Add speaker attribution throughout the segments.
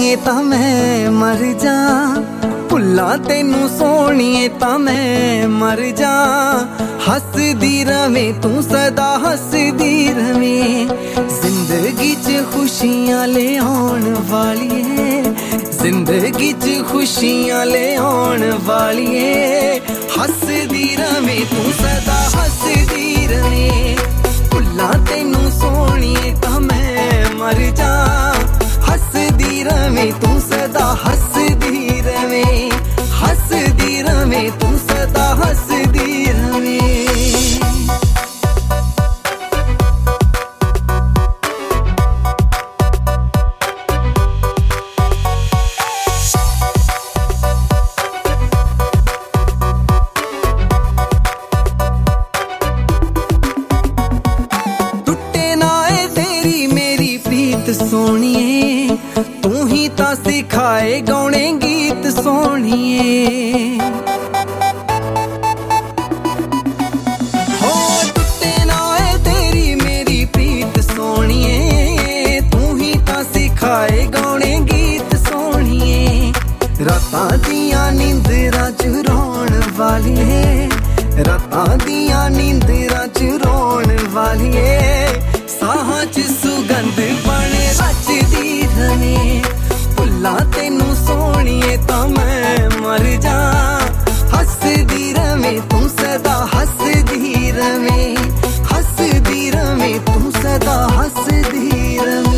Speaker 1: सोहणीए तां मैं मर जा, भुल्ला तेनू सोहणीए तां मैं मर जा। हसदी रवे तू सदा हसदी रवे, जिंदगी च खुशियां ले आउण वालीए, जिंदगी च खुशियां ले आउण वालीए। हसदी रवे तू सदा हसदी रवे, भुल्ला तेनू सोहणीए तां मैं मर जा। हसदी रवे तू सदा हसदी रवे, हसदी रवे तू सदा हसदी रवे। सोहणीए तू ही तां सिखाए गाउने गीत सोहणीए। हो टुटे ना ए तेरी मेरी प्रीत सोहणीए, तू ही तां सिखाए गाउने गीत सोहणीए। रातां दियां नींदरां च रोण वालीए, रातां दियां नींदरां च रोण वालीए। साहां च सुगंध बने रचदी रवे, भुल्ला तेनू सोहणीए तां मैं मर जा। हसदी रवे तू सदा हसदी रवे, हसदी रवे तू सदा हसदी रवे।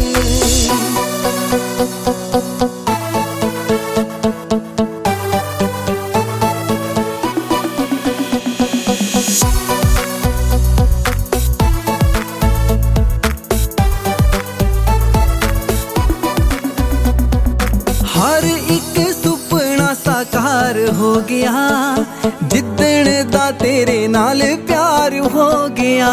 Speaker 1: हर एक सुपना साकार हो गया, जिद्दण दा तेरे नाल प्यार हो गया।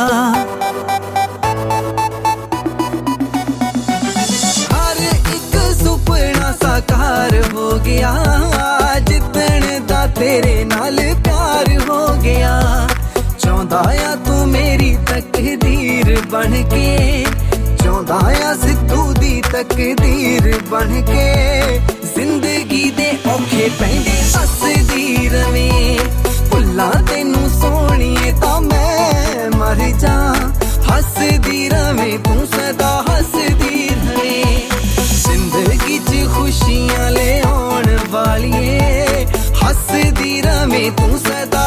Speaker 1: हर एक सुपना साकार हो गया, जिद्दण दा तेरे नाल प्यार हो गया। चाहंदा आ तू मेरी तकदीर बन के, चाहंदा आ सिद्धू दी तकदीर बन के। जिंदगी दे औखे पैंडे हसदी रवे, भुल्ला तेनू सोहणीए तां मैं मर जा। हसदी रवे तू सदा हसदी रवे, जिंदगी च खुशियां ले आउण वालीए। हसदी रवे तू सदा